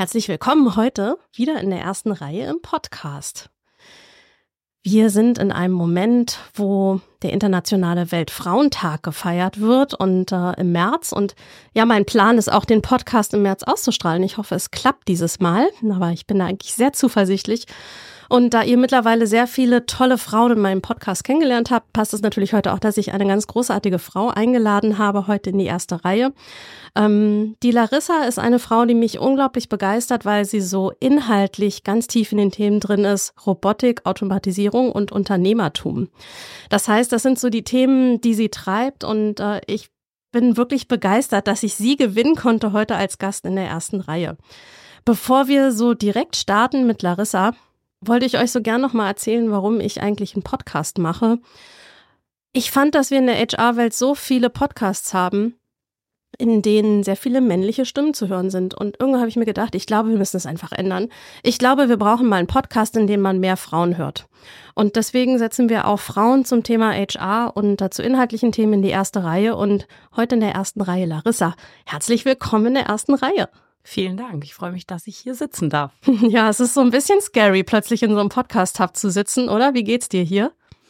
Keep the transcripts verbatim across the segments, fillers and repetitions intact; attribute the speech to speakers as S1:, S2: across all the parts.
S1: Herzlich willkommen heute wieder in der ersten Reihe im Podcast. Wir sind in einem Moment, wo der internationale Weltfrauentag gefeiert wird und äh, im März. Und ja, mein Plan ist auch, den Podcast im März auszustrahlen. Ich hoffe, es klappt dieses Mal, aber ich bin da eigentlich sehr zuversichtlich. Und da ihr mittlerweile sehr viele tolle Frauen in meinem Podcast kennengelernt habt, passt es natürlich heute auch, dass ich eine ganz großartige Frau eingeladen habe, heute in die erste Reihe. Ähm, die Larissa ist eine Frau, die mich unglaublich begeistert, weil sie so inhaltlich ganz tief in den Themen drin ist: Robotik, Automatisierung und Unternehmertum. Das heißt, das sind so die Themen, die sie treibt, und äh, ich bin wirklich begeistert, dass ich sie gewinnen konnte heute als Gast in der ersten Reihe. Bevor wir so direkt starten mit Larissa, wollte ich euch so gern noch mal erzählen, warum ich eigentlich einen Podcast mache. Ich fand, dass wir in der H R-Welt so viele Podcasts haben, in denen sehr viele männliche Stimmen zu hören sind. Und irgendwann habe ich mir gedacht, ich glaube, wir müssen es einfach ändern. Ich glaube, wir brauchen mal einen Podcast, in dem man mehr Frauen hört. Und deswegen setzen wir auch Frauen zum Thema H R und zu inhaltlichen Themen in die erste Reihe. Und heute in der ersten Reihe Larissa. Herzlich willkommen in der ersten Reihe.
S2: Vielen Dank. Ich freue mich, dass ich hier sitzen darf.
S1: Ja, es ist so ein bisschen scary, plötzlich in so einem Podcast-Hub zu sitzen, oder? Wie geht's dir hier?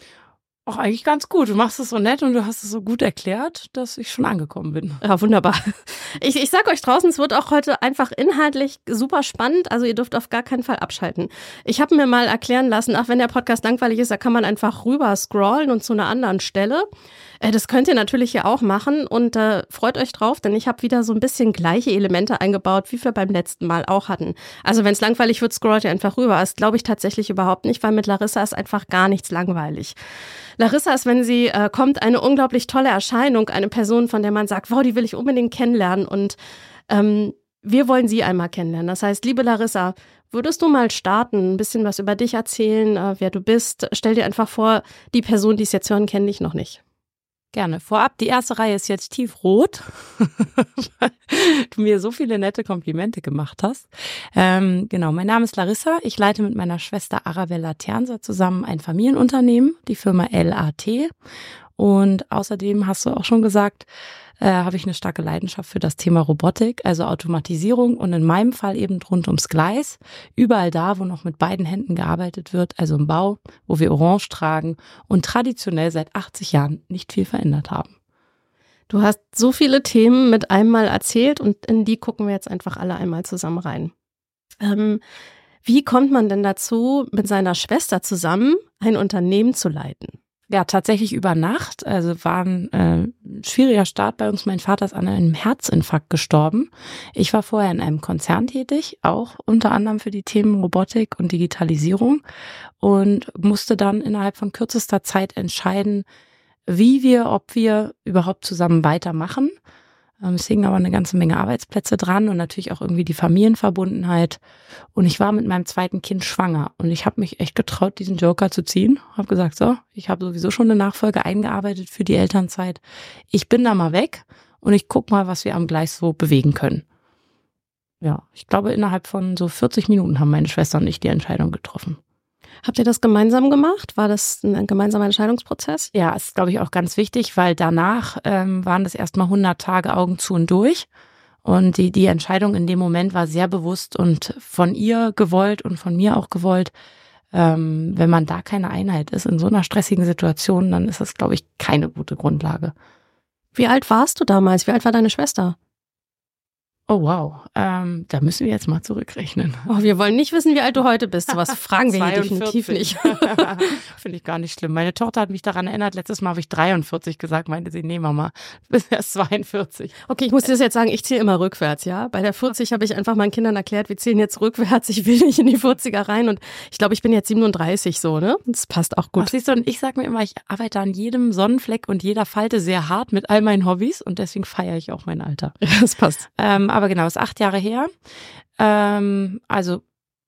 S2: Auch eigentlich ganz gut. Du machst es so nett und du hast es so gut erklärt, dass ich schon angekommen bin.
S1: Ja, wunderbar. Ich, ich sag euch draußen, es wird auch heute einfach inhaltlich super spannend. Also ihr dürft auf gar keinen Fall abschalten. Ich habe mir mal erklären lassen, ach, wenn der Podcast langweilig ist, da kann man einfach rüber scrollen und zu einer anderen Stelle. Äh, das könnt ihr natürlich hier auch machen und äh, freut euch drauf, denn ich habe wieder so ein bisschen gleiche Elemente eingebaut, wie wir beim letzten Mal auch hatten. Also wenn es langweilig wird, scrollt ihr einfach rüber. Das glaube ich tatsächlich überhaupt nicht, weil mit Larissa ist einfach gar nichts langweilig. Larissa ist, wenn sie äh, kommt, eine unglaublich tolle Erscheinung, eine Person, von der man sagt, wow, die will ich unbedingt kennenlernen, und ähm, wir wollen sie einmal kennenlernen. Das heißt, liebe Larissa, würdest du mal starten, ein bisschen was über dich erzählen, äh, wer du bist? Stell dir einfach vor, die Person, die es jetzt hören, kennt dich noch nicht.
S2: Gerne. Vorab, die erste Reihe ist jetzt tiefrot, weil du mir so viele nette Komplimente gemacht hast. Ähm, genau, mein Name ist Larissa. Ich leite mit meiner Schwester Arabella Ternser zusammen ein Familienunternehmen, die Firma L A T. Und außerdem hast du auch schon gesagt, äh, habe ich eine starke Leidenschaft für das Thema Robotik, also Automatisierung, und in meinem Fall eben rund ums Gleis. Überall da, wo noch mit beiden Händen gearbeitet wird, also im Bau, wo wir Orange tragen und traditionell seit achtzig Jahren nicht viel verändert haben.
S1: Du hast so viele Themen mit einmal erzählt, und in die gucken wir jetzt einfach alle einmal zusammen rein. Ähm, wie kommt man denn dazu, mit seiner Schwester zusammen ein Unternehmen zu leiten?
S2: Ja, tatsächlich über Nacht. Also war ein äh, schwieriger Start bei uns. Mein Vater ist an einem Herzinfarkt gestorben. Ich war vorher in einem Konzern tätig, auch unter anderem für die Themen Robotik und Digitalisierung, und musste dann innerhalb von kürzester Zeit entscheiden, wie wir, ob wir überhaupt zusammen weitermachen. Es hingen aber eine ganze Menge Arbeitsplätze dran und natürlich auch irgendwie die Familienverbundenheit. Und ich war mit meinem zweiten Kind schwanger und ich habe mich echt getraut, diesen Joker zu ziehen. Habe gesagt, so, ich habe sowieso schon eine Nachfolge eingearbeitet für die Elternzeit. Ich bin da mal weg und ich guck mal, was wir am Gleis so bewegen können. Ja, ich glaube, innerhalb von so vierzig Minuten haben meine Schwester und ich die Entscheidung getroffen.
S1: Habt ihr das gemeinsam gemacht? War das ein gemeinsamer Entscheidungsprozess?
S2: Ja, ist, glaube ich, auch ganz wichtig, weil danach ähm, waren das erstmal hundert Tage Augen zu und durch. Und die, die Entscheidung in dem Moment war sehr bewusst und von ihr gewollt und von mir auch gewollt. Ähm, wenn man da keine Einheit ist in so einer stressigen Situation, dann ist das, glaube ich, keine gute Grundlage.
S1: Wie alt warst du damals? Wie alt war deine Schwester?
S2: Oh wow, ähm, da müssen wir jetzt mal zurückrechnen.
S1: Oh, wir wollen nicht wissen, wie alt du heute bist. Sowas fragen wir hier definitiv nicht.
S2: Finde ich gar nicht schlimm. Meine Tochter hat mich daran erinnert, letztes Mal habe ich dreiundvierzig gesagt, meinte sie, nee Mama, du bist erst zweiundvierzig.
S1: Okay, ich muss dir das jetzt sagen, ich zähle immer rückwärts, ja. Bei der vierzig habe ich einfach meinen Kindern erklärt, wir zählen jetzt rückwärts, ich will nicht in die vierziger rein, und ich glaube, ich bin jetzt siebenunddreißig so, ne? Das passt auch gut.
S2: Ach, siehst du, und ich sage mir immer, ich arbeite an jedem Sonnenfleck und jeder Falte sehr hart mit all meinen Hobbys, und deswegen feiere ich auch mein Alter.
S1: Ja, das passt.
S2: Ähm, aber genau, ist acht Jahre her. Ähm, also,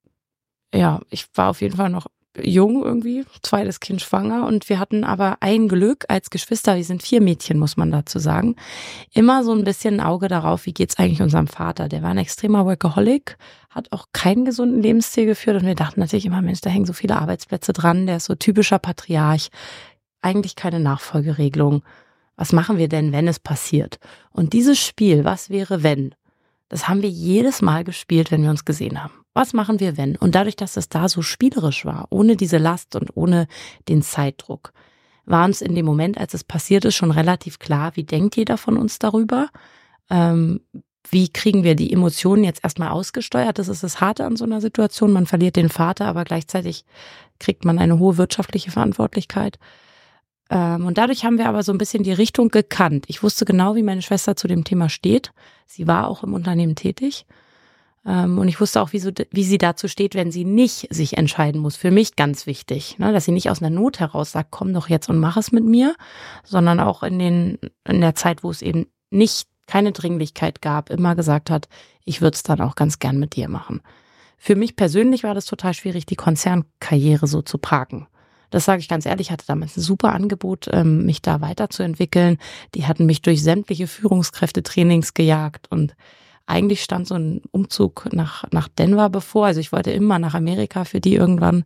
S2: ja, ich war auf jeden Fall noch jung irgendwie, zweites Kind schwanger, und wir hatten aber ein Glück als Geschwister, wir sind vier Mädchen, muss man dazu sagen, immer so ein bisschen ein Auge darauf, wie geht's eigentlich unserem Vater. Der war ein extremer Workaholic, hat auch keinen gesunden Lebensstil geführt, und wir dachten natürlich immer, Mensch, da hängen so viele Arbeitsplätze dran, der ist so typischer Patriarch, eigentlich keine Nachfolgeregelung. Was machen wir denn, wenn es passiert? Und dieses Spiel, was wäre, wenn, Das haben wir jedes Mal gespielt, wenn wir uns gesehen haben. Was machen wir, wenn? Und dadurch, dass es da so spielerisch war, ohne diese Last und ohne den Zeitdruck, war uns in dem Moment, als es passiert ist, schon relativ klar, wie denkt jeder von uns darüber? Ähm, wie kriegen wir die Emotionen jetzt erstmal ausgesteuert? Das ist das Harte an so einer Situation. Man verliert den Vater, aber gleichzeitig kriegt man eine hohe wirtschaftliche Verantwortlichkeit. Ähm, und dadurch haben wir aber so ein bisschen die Richtung gekannt. Ich wusste genau, wie meine Schwester zu dem Thema steht. Sie war auch im Unternehmen tätig. Ähm, und ich wusste auch, wie, so, wie sie dazu steht, wenn sie nicht sich entscheiden muss. Für mich ganz wichtig, ne? Dass sie nicht aus einer Not heraus sagt, komm doch jetzt und mach es mit mir, sondern auch in, den, in der Zeit, wo es eben nicht keine Dringlichkeit gab, immer gesagt hat, ich würde es dann auch ganz gern mit dir machen. Für mich persönlich war das total schwierig, die Konzernkarriere so zu parken. Das sage ich ganz ehrlich, ich hatte damals ein super Angebot, mich da weiterzuentwickeln. Die hatten mich durch sämtliche Führungskräftetrainings gejagt und eigentlich stand so ein Umzug nach, nach Denver bevor. Also ich wollte immer nach Amerika für die irgendwann.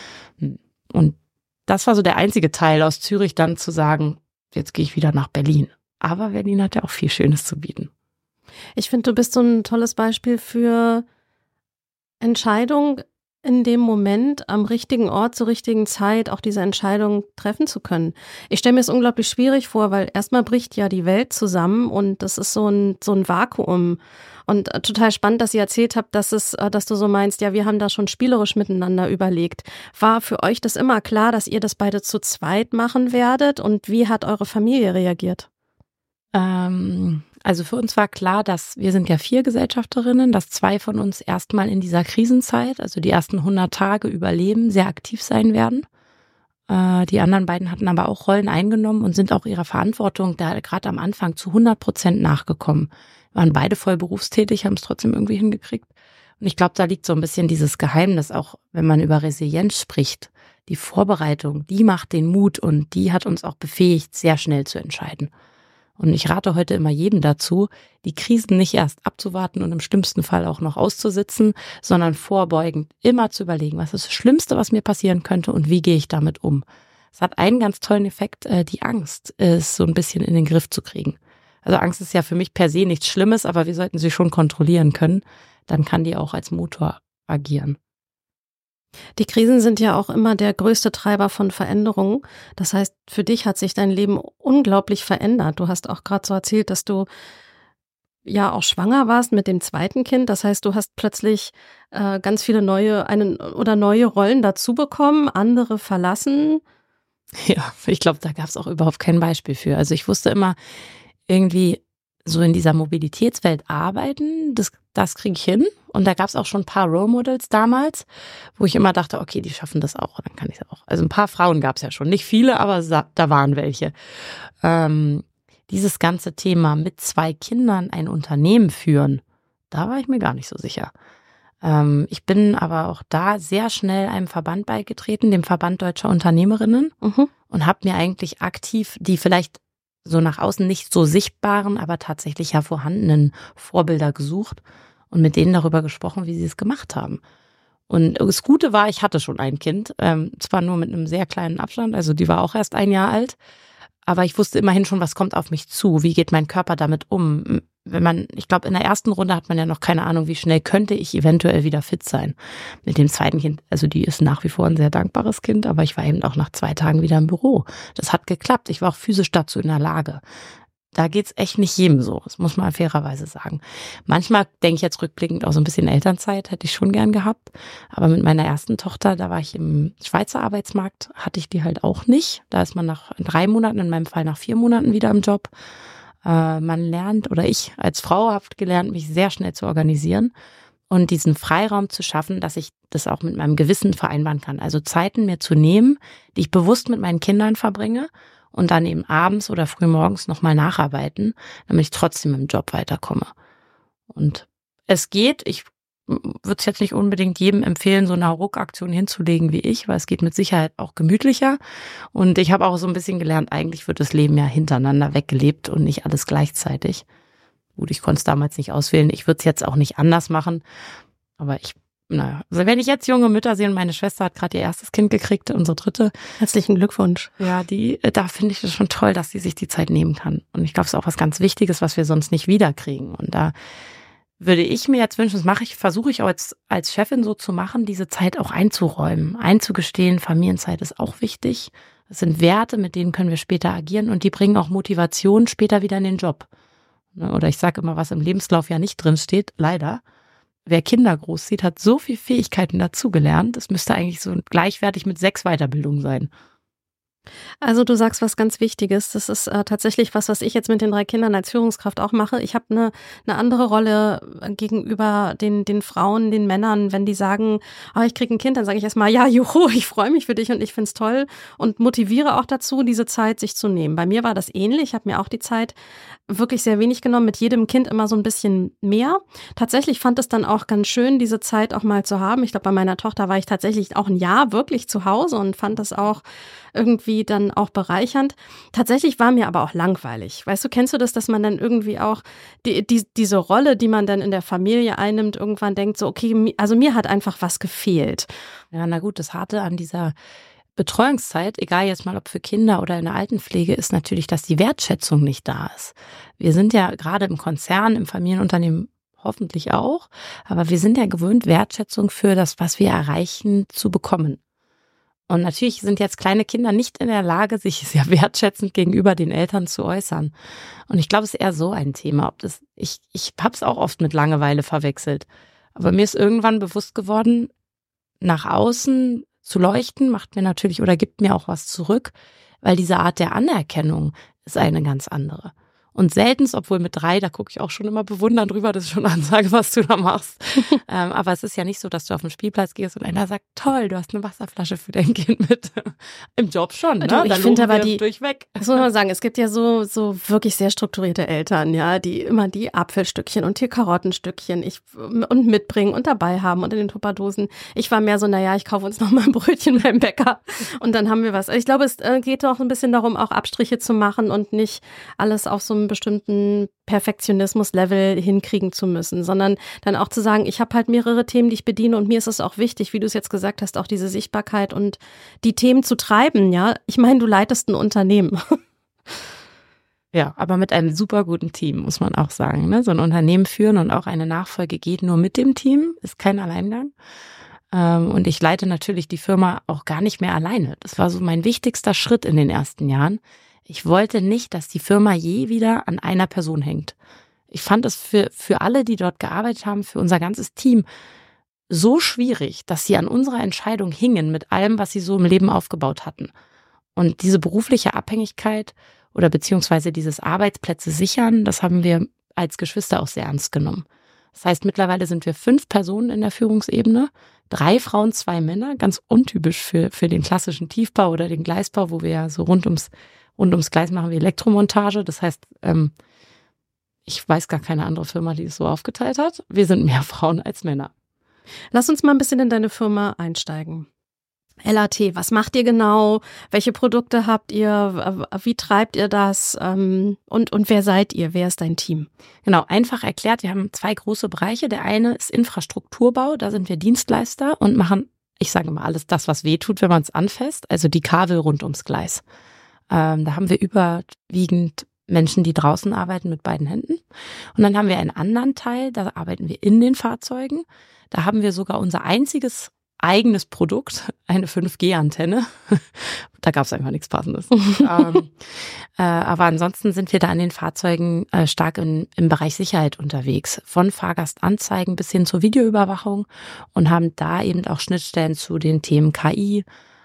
S2: Und das war so der einzige Teil aus Zürich, dann zu sagen, jetzt gehe ich wieder nach Berlin. Aber Berlin hat ja auch viel Schönes zu bieten.
S1: Ich finde, du bist so ein tolles Beispiel für Entscheidung in dem Moment am richtigen Ort zur richtigen Zeit auch diese Entscheidung treffen zu können. Ich stelle mir es unglaublich schwierig vor, weil erstmal bricht ja die Welt zusammen und das ist so ein so ein Vakuum. Und äh, total spannend, dass ihr erzählt habt, dass es, äh, dass du so meinst, ja, wir haben da schon spielerisch miteinander überlegt. War für euch das immer klar, dass ihr das beide zu zweit machen werdet? Und wie hat eure Familie reagiert?
S2: Ähm, also für uns war klar, dass wir sind ja vier Gesellschafterinnen, dass zwei von uns erstmal in dieser Krisenzeit, also die ersten hundert Tage überleben, sehr aktiv sein werden. Äh, die anderen beiden hatten aber auch Rollen eingenommen und sind auch ihrer Verantwortung da gerade am Anfang zu hundert Prozent nachgekommen. Waren beide voll berufstätig, haben es trotzdem irgendwie hingekriegt. Und ich glaube, da liegt so ein bisschen dieses Geheimnis, auch wenn man über Resilienz spricht. Die Vorbereitung, die macht den Mut und die hat uns auch befähigt, sehr schnell zu entscheiden. Und ich rate heute immer jedem dazu, die Krisen nicht erst abzuwarten und im schlimmsten Fall auch noch auszusitzen, sondern vorbeugend immer zu überlegen, was ist das Schlimmste, was mir passieren könnte und wie gehe ich damit um. Es hat einen ganz tollen Effekt, die Angst ist so ein bisschen in den Griff zu kriegen. Also Angst ist ja für mich per se nichts Schlimmes, aber wir sollten sie schon kontrollieren können. Dann kann die auch als Motor agieren.
S1: Die Krisen sind ja auch immer der größte Treiber von Veränderungen. Das heißt, für dich hat sich dein Leben unglaublich verändert. Du hast auch gerade so erzählt, dass du ja auch schwanger warst mit dem zweiten Kind. Das heißt, du hast plötzlich äh, ganz viele neue einen, oder neue Rollen dazu bekommen, andere verlassen.
S2: Ja, ich glaube, da gab es auch überhaupt kein Beispiel für. Also ich wusste immer, irgendwie so in dieser Mobilitätswelt arbeiten, das, das kriege ich hin. Und da gab es auch schon ein paar Role Models damals, wo ich immer dachte, okay, die schaffen das auch, dann kann ich es auch. Also ein paar Frauen gab es ja schon, nicht viele, aber da waren welche. Ähm, dieses ganze Thema mit zwei Kindern ein Unternehmen führen, da war ich mir gar nicht so sicher. Ähm, ich bin aber auch da sehr schnell einem Verband beigetreten, dem Verband Deutscher Unternehmerinnen, mhm. und habe mir eigentlich aktiv die vielleicht so nach außen nicht so sichtbaren, aber tatsächlich ja vorhandenen Vorbilder gesucht und mit denen darüber gesprochen, wie sie es gemacht haben. Und das Gute war, ich hatte schon ein Kind, ähm, zwar nur mit einem sehr kleinen Abstand, also die war auch erst ein Jahr alt, aber ich wusste immerhin schon, was kommt auf mich zu, wie geht mein Körper damit um. Wenn man, ich glaube, in der ersten Runde hat man ja noch keine Ahnung, wie schnell könnte ich eventuell wieder fit sein. Mit dem zweiten Kind, also die ist nach wie vor ein sehr dankbares Kind, aber ich war eben auch nach zwei Tagen wieder im Büro. Das hat geklappt. Ich war auch physisch dazu in der Lage. Da geht's echt nicht jedem so. Das muss man fairerweise sagen. Manchmal denke ich jetzt rückblickend auch so ein bisschen Elternzeit, hätte ich schon gern gehabt. Aber mit meiner ersten Tochter, da war ich im Schweizer Arbeitsmarkt, hatte ich die halt auch nicht. Da ist man nach drei Monaten, in meinem Fall nach vier Monaten wieder im Job. Man lernt, oder ich als Frau habe gelernt, mich sehr schnell zu organisieren und diesen Freiraum zu schaffen, dass ich das auch mit meinem Gewissen vereinbaren kann. Also Zeiten mir zu nehmen, die ich bewusst mit meinen Kindern verbringe und dann eben abends oder frühmorgens nochmal nacharbeiten, damit ich trotzdem im Job weiterkomme. Und es geht, ich würde es jetzt nicht unbedingt jedem empfehlen, so eine Ruckaktion hinzulegen wie ich, weil es geht mit Sicherheit auch gemütlicher. Und ich habe auch so ein bisschen gelernt, eigentlich wird das Leben ja hintereinander weggelebt und nicht alles gleichzeitig. Gut, ich konnte es damals nicht auswählen. Ich würde es jetzt auch nicht anders machen. Aber ich, naja, also wenn ich jetzt junge Mütter sehe, und meine Schwester hat gerade ihr erstes Kind gekriegt, unsere dritte.
S1: Herzlichen Glückwunsch.
S2: Ja, die, da finde ich es schon toll, dass sie sich die Zeit nehmen kann. Und ich glaube, es ist auch was ganz Wichtiges, was wir sonst nicht wiederkriegen. Und da würde ich mir jetzt wünschen, das mache ich, versuche ich auch als, als Chefin so zu machen, diese Zeit auch einzuräumen, einzugestehen, Familienzeit ist auch wichtig. Das sind Werte, mit denen können wir später agieren und die bringen auch Motivation später wieder in den Job. Oder ich sage immer, was im Lebenslauf ja nicht drin steht, leider. Wer Kinder großzieht, hat so viele Fähigkeiten dazugelernt. Es müsste eigentlich so gleichwertig mit sechs Weiterbildungen sein.
S1: Also du sagst was ganz Wichtiges. Das ist äh, tatsächlich was, was ich jetzt mit den drei Kindern als Führungskraft auch mache. Ich habe eine eine andere Rolle gegenüber den den Frauen, den Männern. Wenn die sagen, oh, ich kriege ein Kind, dann sage ich erstmal, ja, juhu, ich freue mich für dich und ich find's toll und motiviere auch dazu, diese Zeit sich zu nehmen. Bei mir war das ähnlich. Ich habe mir auch die Zeit wirklich sehr wenig genommen, mit jedem Kind immer so ein bisschen mehr. Tatsächlich fand es dann auch ganz schön, diese Zeit auch mal zu haben. Ich glaube, bei meiner Tochter war ich tatsächlich auch ein Jahr wirklich zu Hause und fand das auch irgendwie dann auch bereichernd. Tatsächlich war mir aber auch langweilig. Weißt du, kennst du das, dass man dann irgendwie auch die, die, diese Rolle, die man dann in der Familie einnimmt, irgendwann denkt so, okay, also mir hat einfach was gefehlt.
S2: Ja, na gut, das Harte an dieser Betreuungszeit, egal jetzt mal ob für Kinder oder in der Altenpflege, ist natürlich, dass die Wertschätzung nicht da ist. Wir sind ja gerade im Konzern, im Familienunternehmen hoffentlich auch, aber wir sind ja gewöhnt, Wertschätzung für das, was wir erreichen, zu bekommen. Und natürlich sind jetzt kleine Kinder nicht in der Lage, sich sehr wertschätzend gegenüber den Eltern zu äußern. Und ich glaube, es ist eher so ein Thema. Ob das, ich ich habe es auch oft mit Langeweile verwechselt. Aber mir ist irgendwann bewusst geworden, nach außen zu leuchten, macht mir natürlich oder gibt mir auch was zurück, weil diese Art der Anerkennung ist eine ganz andere. Und seltenst, obwohl mit drei, da gucke ich auch schon immer bewundernd drüber, das ist schon eine Ansage, was du da machst. ähm, aber es ist ja nicht so, dass du auf den Spielplatz gehst und einer sagt, toll, du hast eine Wasserflasche für dein Kind mit. Im Job schon, ne?
S1: Du, ich finde aber die,
S2: durchweg.
S1: Das muss man sagen, es gibt ja so so wirklich sehr strukturierte Eltern, ja, die immer die Apfelstückchen und hier Karottenstückchen ich, und mitbringen und dabei haben und in den Tupperdosen. Ich war mehr so, naja, ich kaufe uns noch mal ein Brötchen beim Bäcker und dann haben wir was. Ich glaube, es geht auch ein bisschen darum, auch Abstriche zu machen und nicht alles auf so einem bestimmten Perfektionismus-Level hinkriegen zu müssen, sondern dann auch zu sagen, ich habe halt mehrere Themen, die ich bediene und mir ist es auch wichtig, wie du es jetzt gesagt hast, auch diese Sichtbarkeit und die Themen zu treiben, ja. Ich meine, du leitest ein Unternehmen.
S2: Ja, aber mit einem super guten Team, muss man auch sagen. Ne? So ein Unternehmen führen und auch eine Nachfolge geht nur mit dem Team, ist kein Alleingang. Und ich leite natürlich die Firma auch gar nicht mehr alleine. Das war so mein wichtigster Schritt in den ersten Jahren. Ich wollte nicht, dass die Firma je wieder an einer Person hängt. Ich fand es für, für alle, die dort gearbeitet haben, für unser ganzes Team so schwierig, dass sie an unserer Entscheidung hingen mit allem, was sie so im Leben aufgebaut hatten. Und diese berufliche Abhängigkeit oder beziehungsweise dieses Arbeitsplätze sichern, das haben wir als Geschwister auch sehr ernst genommen. Das heißt, mittlerweile sind wir fünf Personen in der Führungsebene, drei Frauen, zwei Männer, ganz untypisch für, für den klassischen Tiefbau oder den Gleisbau, wo wir ja so rund ums Rund ums Gleis machen wir Elektromontage. Das heißt, ähm, ich weiß gar keine andere Firma, die es so aufgeteilt hat. Wir sind mehr Frauen als Männer.
S1: Lass uns mal ein bisschen in deine Firma einsteigen. L A T, was macht ihr genau? Welche Produkte habt ihr? Wie treibt ihr das? Und, und wer seid ihr? Wer ist dein Team?
S2: Genau, einfach erklärt, wir haben zwei große Bereiche. Der eine ist Infrastrukturbau, da sind wir Dienstleister und machen, ich sage mal, alles das, was weh tut, wenn man es anfasst, also die Kabel rund ums Gleis. Ähm, da haben wir überwiegend Menschen, die draußen arbeiten mit beiden Händen. Und dann haben wir einen anderen Teil, da arbeiten wir in den Fahrzeugen. Da haben wir sogar unser einziges eigenes Produkt, eine fünf G Antenne. Da gab es einfach nichts Passendes. ähm, äh, aber ansonsten sind wir da an den Fahrzeugen äh, stark in, im Bereich Sicherheit unterwegs. Von Fahrgastanzeigen bis hin zur Videoüberwachung und haben da eben auch Schnittstellen zu den Themen K I,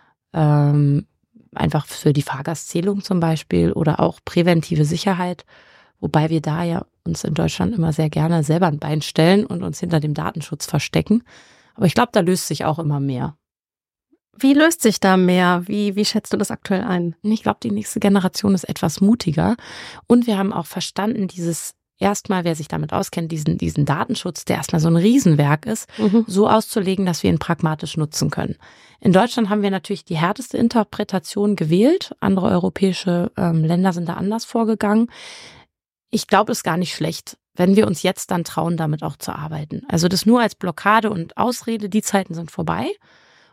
S2: ähm, einfach für die Fahrgastzählung zum Beispiel oder auch präventive Sicherheit, wobei wir da ja uns in Deutschland immer sehr gerne selber ein Bein stellen und uns hinter dem Datenschutz verstecken. Aber ich glaube, da löst sich auch immer mehr.
S1: Wie löst sich da mehr? Wie, wie schätzt du das aktuell ein?
S2: Ich glaube, die nächste Generation ist etwas mutiger und wir haben auch verstanden, dieses erstmal, wer sich damit auskennt, diesen, diesen Datenschutz, der erstmal so ein Riesenwerk ist, mhm. so auszulegen, dass wir ihn pragmatisch nutzen können. In Deutschland haben wir natürlich die härteste Interpretation gewählt. Andere europäische ähm, Länder sind da anders vorgegangen. Ich glaube, es ist gar nicht schlecht, wenn wir uns jetzt dann trauen, damit auch zu arbeiten. Also das nur als Blockade und Ausrede, die Zeiten sind vorbei.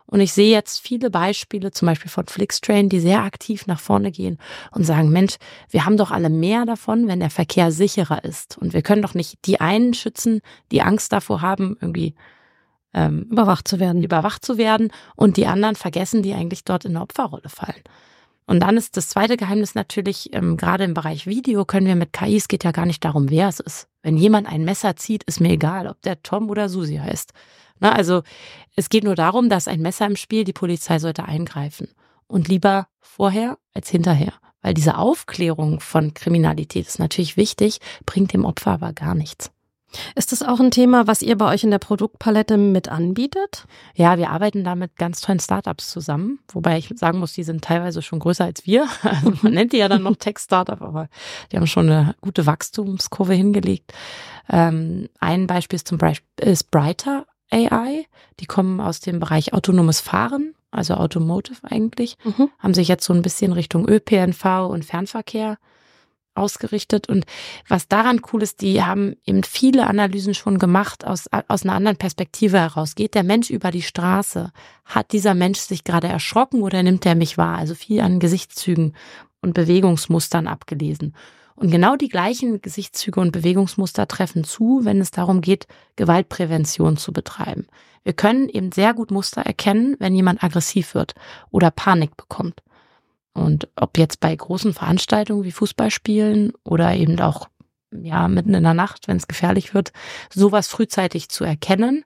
S2: Und ich sehe jetzt viele Beispiele, zum Beispiel von Flixtrain, die sehr aktiv nach vorne gehen und sagen, Mensch, wir haben doch alle mehr davon, wenn der Verkehr sicherer ist. Und wir können doch nicht die einen schützen, die Angst davor haben, irgendwie ähm,
S1: überwacht zu werden.
S2: überwacht zu werden und die anderen vergessen, die eigentlich dort in eine Opferrolle fallen. Und dann ist das zweite Geheimnis natürlich, ähm, gerade im Bereich Video können wir mit K I, es geht ja gar nicht darum, wer es ist. Wenn jemand ein Messer zieht, ist mir egal, ob der Tom oder Susi heißt. Na, also es geht nur darum, dass ein Messer im Spiel, die Polizei sollte eingreifen. Und lieber vorher als hinterher. Weil diese Aufklärung von Kriminalität ist natürlich wichtig, bringt dem Opfer aber gar nichts.
S1: Ist das auch ein Thema, was ihr bei euch in der Produktpalette mit anbietet?
S2: Ja, wir arbeiten da mit ganz tollen Startups zusammen, wobei ich sagen muss, die sind teilweise schon größer als wir. Also man nennt die ja dann noch Tech-Startup, aber die haben schon eine gute Wachstumskurve hingelegt. Ähm, ein Beispiel ist zum Beispiel ist Brighter A I. Die kommen aus dem Bereich autonomes Fahren, also Automotive eigentlich, mhm. haben sich jetzt so ein bisschen Richtung Ö P N V und Fernverkehr ausgerichtet. Und was daran cool ist, die haben eben viele Analysen schon gemacht aus, aus einer anderen Perspektive heraus. Geht der Mensch über die Straße? Hat dieser Mensch sich gerade erschrocken oder nimmt er mich wahr? Also viel an Gesichtszügen und Bewegungsmustern abgelesen. Und genau die gleichen Gesichtszüge und Bewegungsmuster treffen zu, wenn es darum geht, Gewaltprävention zu betreiben. Wir können eben sehr gut Muster erkennen, wenn jemand aggressiv wird oder Panik bekommt. Und ob jetzt bei großen Veranstaltungen wie Fußballspielen oder eben auch ja mitten in der Nacht, wenn es gefährlich wird, sowas frühzeitig zu erkennen,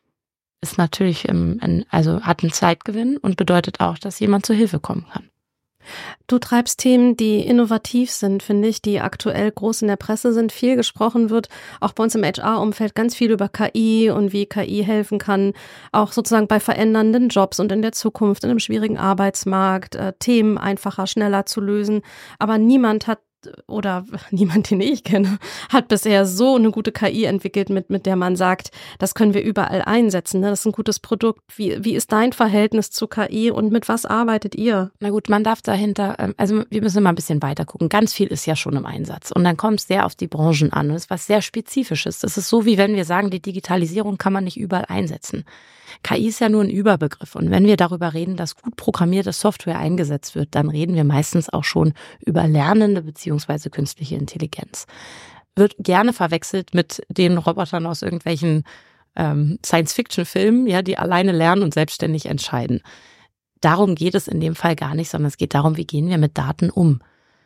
S2: ist natürlich ein, also hat einen Zeitgewinn und bedeutet auch, dass jemand zur Hilfe kommen kann.
S1: Du treibst Themen, die innovativ sind, finde ich, die aktuell groß in der Presse sind, viel gesprochen wird, auch bei uns im H R-Umfeld ganz viel über K I und wie K I helfen kann, auch sozusagen bei verändernden Jobs und in der Zukunft, in einem schwierigen Arbeitsmarkt, äh, Themen einfacher, schneller zu lösen. Aber niemand hat oder niemand, den ich kenne, hat bisher so eine gute K I entwickelt, mit, mit der man sagt, das können wir überall einsetzen. Ne? Das ist ein gutes Produkt. Wie, wie ist dein Verhältnis zu K I und mit was arbeitet ihr?
S2: Na gut, man darf dahinter, also wir müssen mal ein bisschen weiter gucken. Ganz viel ist ja schon im Einsatz und dann kommt es sehr auf die Branchen an. Das ist was sehr Spezifisches. Das ist so, wie wenn wir sagen, die Digitalisierung kann man nicht überall einsetzen. K I ist ja nur ein Überbegriff und wenn wir darüber reden, dass gut programmierte Software eingesetzt wird, dann reden wir meistens auch schon über lernende bzw. künstliche Intelligenz. Wird gerne verwechselt mit den Robotern aus irgendwelchen ähm, Science-Fiction-Filmen, ja, die alleine lernen und selbstständig entscheiden. Darum geht es in dem Fall gar nicht, sondern es geht darum, wie gehen wir mit Daten um.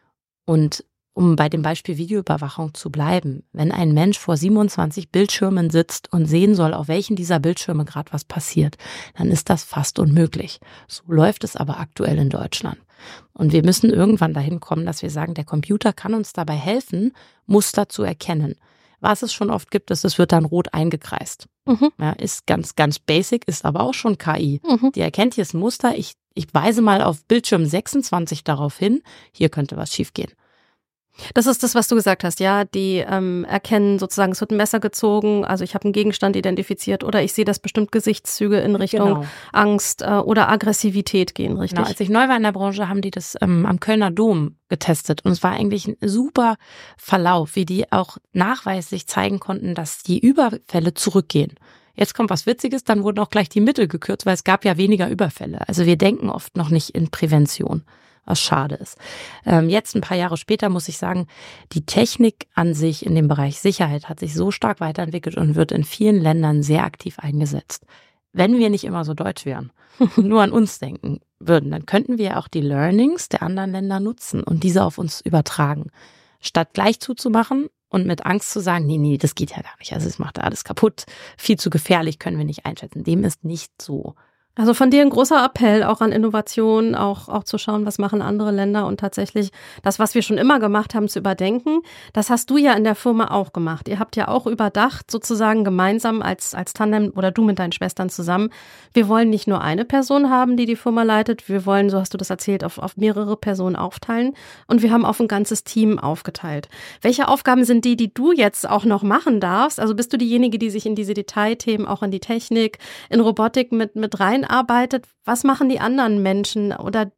S2: Und um bei dem Beispiel Videoüberwachung zu bleiben, wenn ein Mensch vor siebenundzwanzig Bildschirmen sitzt und sehen soll, auf welchen dieser Bildschirme gerade was passiert, dann ist das fast unmöglich. So läuft es aber aktuell in Deutschland. Und wir müssen irgendwann dahin kommen, dass wir sagen, der Computer kann uns dabei helfen, Muster zu erkennen. Was es schon oft gibt, ist, es wird dann rot eingekreist. Mhm. Ja, ist ganz, ganz basic, ist aber auch schon K I. Mhm. Die erkennt hier das Muster. Ich, ich weise mal auf Bildschirm sechsundzwanzig darauf hin, hier könnte was schiefgehen.
S1: Das ist das, was du gesagt hast, ja, die ähm, erkennen sozusagen, es wird ein Messer gezogen, also ich habe einen Gegenstand identifiziert oder ich sehe, dass bestimmt Gesichtszüge in Richtung genau. Angst äh, oder Aggressivität gehen, richtig?
S2: Genau, als ich neu war in der Branche, haben die das ähm, am Kölner Dom getestet und es war eigentlich ein super Verlauf, wie die auch nachweislich zeigen konnten, dass die Überfälle zurückgehen. Jetzt kommt was Witziges, dann wurden auch gleich die Mittel gekürzt, weil es gab ja weniger Überfälle. Also wir denken oft noch nicht in Prävention. Was schade ist. Ähm, jetzt, ein paar Jahre später, muss ich sagen, die Technik an sich in dem Bereich Sicherheit hat sich so stark weiterentwickelt und wird in vielen Ländern sehr aktiv eingesetzt. Wenn wir nicht immer so deutsch wären, nur an uns denken würden, dann könnten wir auch die Learnings der anderen Länder nutzen und diese auf uns übertragen. Statt gleich zuzumachen und mit Angst zu sagen, nee, nee, das geht ja gar nicht, also es macht alles kaputt, viel zu gefährlich, können wir nicht einschätzen. Dem ist nicht so.
S1: Also von dir ein großer Appell auch an Innovation, auch, auch zu schauen, was machen andere Länder und tatsächlich das, was wir schon immer gemacht haben, zu überdenken. Das hast du ja in der Firma auch gemacht. Ihr habt ja auch überdacht, sozusagen gemeinsam als, als Tandem oder du mit deinen Schwestern zusammen. Wir wollen nicht nur eine Person haben, die die Firma leitet. Wir wollen, so hast du das erzählt, auf, auf mehrere Personen aufteilen. Und wir haben auf ein ganzes Team aufgeteilt. Welche Aufgaben sind die, die du jetzt auch noch machen darfst? Also bist du diejenige, die sich in diese Detailthemen, auch in die Technik, in Robotik mit, mit rein arbeitet. Was machen die anderen Menschen oder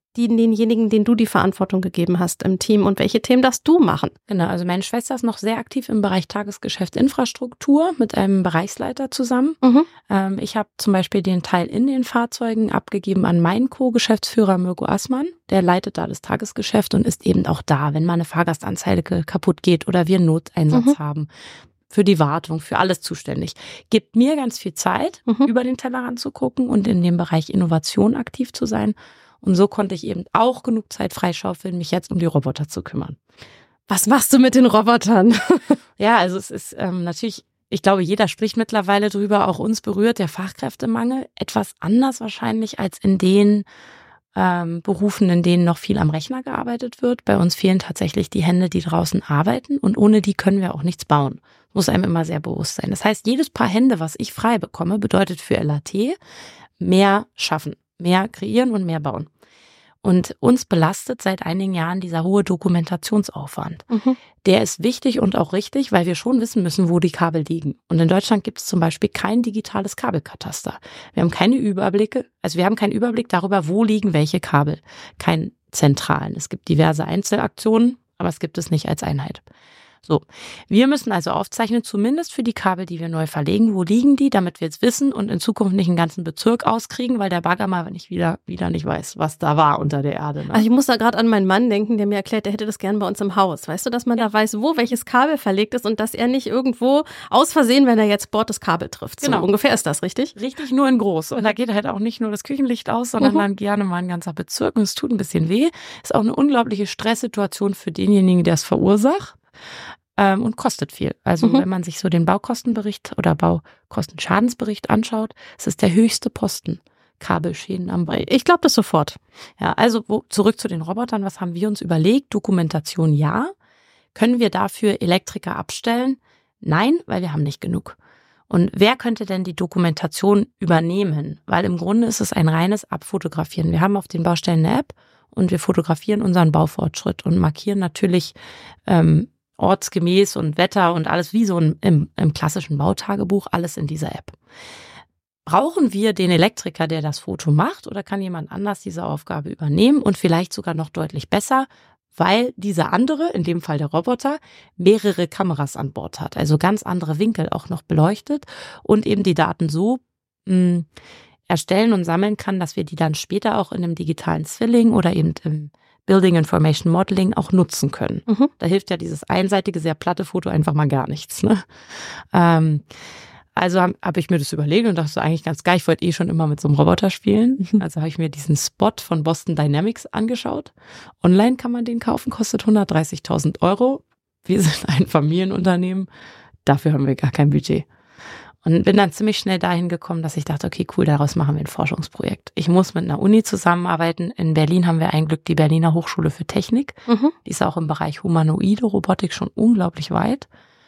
S1: die, denjenigen, denen du die Verantwortung gegeben hast im Team und welche Themen darfst du machen?
S2: Genau, also meine Schwester ist noch sehr aktiv im Bereich Tagesgeschäft Infrastruktur mit einem Bereichsleiter zusammen. Mhm. Ähm, ich habe zum Beispiel den Teil in den Fahrzeugen abgegeben an meinen Co-Geschäftsführer Mirko Assmann. Der leitet da das Tagesgeschäft und ist eben auch da, wenn mal eine Fahrgastanzeige kaputt geht oder wir einen Noteinsatz mhm. haben. Für die Wartung, für alles zuständig. Gibt mir ganz viel Zeit, mhm. über den Tellerrand zu gucken und in dem Bereich Innovation aktiv zu sein. Und so konnte ich eben auch genug Zeit freischaufeln, mich jetzt um die Roboter zu kümmern.
S1: Was machst du mit den Robotern?
S2: Ja, also es ist ähm, natürlich, ich glaube, jeder spricht mittlerweile drüber, auch uns berührt der Fachkräftemangel. Etwas anders wahrscheinlich als in den ähm, Berufen, in denen noch viel am Rechner gearbeitet wird. Bei uns fehlen tatsächlich die Hände, die draußen arbeiten und ohne die können wir auch nichts bauen. Muss einem immer sehr bewusst sein. Das heißt, jedes Paar Hände, was ich frei bekomme, bedeutet für L A T mehr schaffen. Mehr kreieren und mehr bauen. Und uns belastet seit einigen Jahren dieser hohe Dokumentationsaufwand. Mhm. Der ist wichtig und auch richtig, weil wir schon wissen müssen, wo die Kabel liegen. Und in Deutschland gibt es zum Beispiel kein digitales Kabelkataster. Wir haben keine Überblicke, also wir haben keinen Überblick darüber, wo liegen welche Kabel. Keinen zentralen. Es gibt diverse Einzelaktionen, aber es gibt es nicht als Einheit. So, wir müssen also aufzeichnen, zumindest für die Kabel, die wir neu verlegen, wo liegen die, damit wir jetzt wissen und in Zukunft nicht einen ganzen Bezirk auskriegen, weil der Bagger mal nicht wieder, wieder nicht weiß, was da war unter der Erde. Ne?
S1: Also ich muss da gerade an meinen Mann denken, der mir erklärt, der hätte das gern bei uns im Haus. Weißt du, dass man ja. da weiß, wo welches Kabel verlegt ist und dass er nicht irgendwo aus Versehen, wenn er jetzt bohrt, das Kabel trifft. So genau. Ungefähr ist das, richtig?
S2: Richtig, nur in groß. Und da geht halt auch nicht nur das Küchenlicht aus, sondern mhm. dann gerne mal ein ganzer Bezirk und es tut ein bisschen weh. Ist auch eine unglaubliche Stresssituation für denjenigen, der es verursacht. Und kostet viel. Also mhm. wenn man sich so den Baukostenbericht oder Baukostenschadensbericht anschaut, es ist der höchste Posten. Kabelschäden am Bau.
S1: Ich glaube das sofort.
S2: Ja, also wo, zurück zu den Robotern. Was haben wir uns überlegt? Dokumentation ja. Können wir dafür Elektriker abstellen? Nein, weil wir haben nicht genug. Und wer könnte denn die Dokumentation übernehmen? Weil im Grunde ist es ein reines Abfotografieren. Wir haben auf den Baustellen eine App und wir fotografieren unseren Baufortschritt und markieren natürlich ähm, ortsgemäß und Wetter und alles wie so ein, im, im klassischen Bautagebuch, alles in dieser App. Brauchen wir den Elektriker, der das Foto macht, oder kann jemand anders diese Aufgabe übernehmen und vielleicht sogar noch deutlich besser, weil dieser andere, in dem Fall der Roboter, mehrere Kameras an Bord hat, also ganz andere Winkel auch noch beleuchtet und eben die Daten so mh, erstellen und sammeln kann, dass wir die dann später auch in einem digitalen Zwilling oder eben im Building Information Modeling auch nutzen können. Mhm. Da hilft ja dieses einseitige, sehr platte Foto einfach mal gar nichts. Ne? Ähm, also habe hab ich mir das überlegt und dachte so, eigentlich ganz geil, ich wollte eh schon immer mit so einem Roboter spielen. Mhm. Also habe ich mir diesen Spot von Boston Dynamics angeschaut. Online kann man den kaufen, kostet hundertdreißigtausend Euro. Wir sind ein Familienunternehmen, dafür haben wir gar kein Budget. Und bin dann ziemlich schnell dahin gekommen, dass ich dachte, okay, cool, daraus machen wir ein Forschungsprojekt. Ich muss mit einer Uni zusammenarbeiten. In Berlin haben wir ein Glück die Berliner Hochschule für Technik. Mhm. Die ist auch im Bereich humanoide Robotik schon unglaublich weit.